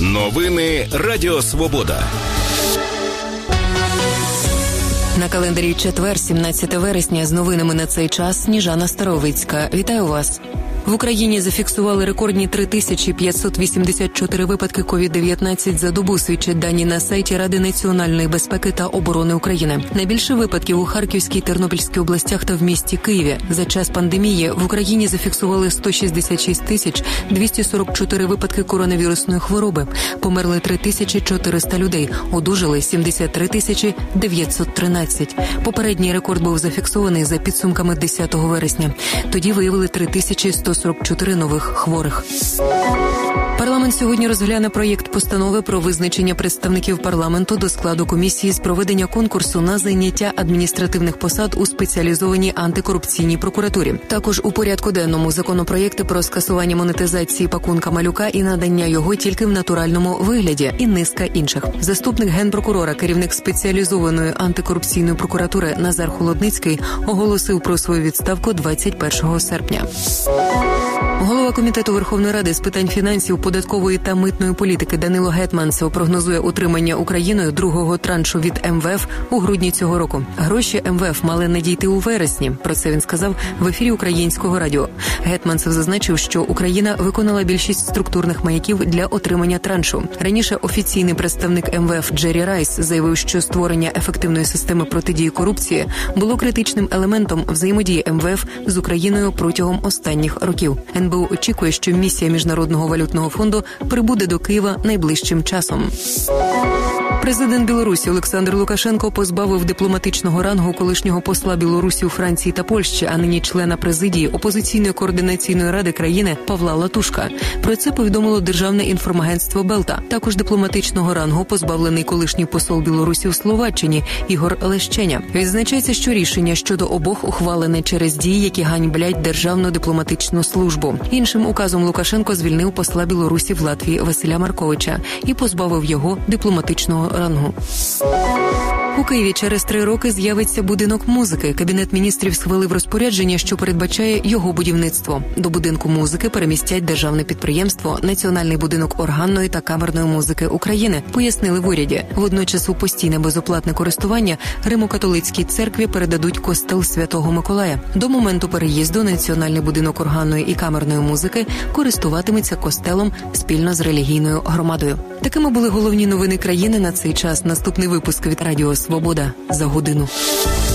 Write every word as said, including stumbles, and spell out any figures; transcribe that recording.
Новини Радіо Свобода. На календарі четвер, сімнадцяте вересня, з новинами на цей час Сніжана Старовицька. Вітаю вас. В Україні зафіксували рекордні три тисячі п'ятсот вісімдесят чотири випадки ковід дев'ятнадцять за добу, свідчать дані на сайті Ради національної безпеки та оборони України. Найбільше випадків у Харківській, Тернопільській областях та в місті Києві. За час пандемії в Україні зафіксували сто шістдесят шість тисяч двісті сорок чотири випадки коронавірусної хвороби. Померли три тисячі чотириста людей, одужали сімдесят три тисячі дев'ятсот тринадцять. Попередній рекорд був зафіксований за підсумками десятого вересня. Тоді виявили три тисячі сто сорок чотири нових хворих. Парламент сьогодні розгляне проєкт постанови про визначення представників парламенту до складу комісії з проведення конкурсу на зайняття адміністративних посад у спеціалізованій антикорупційній прокуратурі. Також у порядку денному законопроєкти про скасування монетизації пакунка малюка і надання його тільки в натуральному вигляді і низка інших. Заступник генпрокурора, керівник спеціалізованої антикорупційної прокуратури Назар Холодницький оголосив про свою відставку двадцять першого серпня. Голова Комітету Верховної Ради з питань фінансів, податкової та митної політики Данило Гетманцев прогнозує отримання Україною другого траншу від ем ве еф у грудні цього року. Гроші ем ве еф мали надійти у вересні. Про це він сказав в ефірі Українського радіо. Гетманцев зазначив, що Україна виконала більшість структурних маяків для отримання траншу. Раніше офіційний представник ем ве еф Джері Райс заявив, що створення ефективної системи протидії корупції було критичним елементом взаємодії ем ве еф з Україною протягом останніх років. ен бе у очікує, що місія Міжнародного валютного фонду прибуде до Києва найближчим часом. Президент Білорусі Олександр Лукашенко позбавив дипломатичного рангу колишнього посла Білорусі у Франції та Польщі, а нині члена президії опозиційної координаційної ради країни Павла Латушка. Про це повідомило Державне інформагентство Белта. Також дипломатичного рангу позбавлений колишній посол Білорусі у Словаччині Ігор Лещеня. Відзначається, що рішення щодо обох ухвалене через дії, які ганьблять Державну дипломатичну службу. Іншим указом Лукашенко звільнив посла Білорусі в Латвії Василя Марковича і позбавив його дипломатичного рангу. У Києві через три роки з'явиться будинок музики. Кабінет міністрів схвалив розпорядження, що передбачає його будівництво. До будинку музики перемістять державне підприємство «Національний будинок органної та камерної музики України», пояснили в уряді. Водночас у постійне безоплатне користування Римо-католицькій церкві передадуть костел Святого Миколая. До моменту переїзду Національний будинок органної і камерної музики користуватиметься костелом спільно з релігійною громадою. Такими були головні новини країни на цей час. Наступний випуск від Радіо Свобода за годину.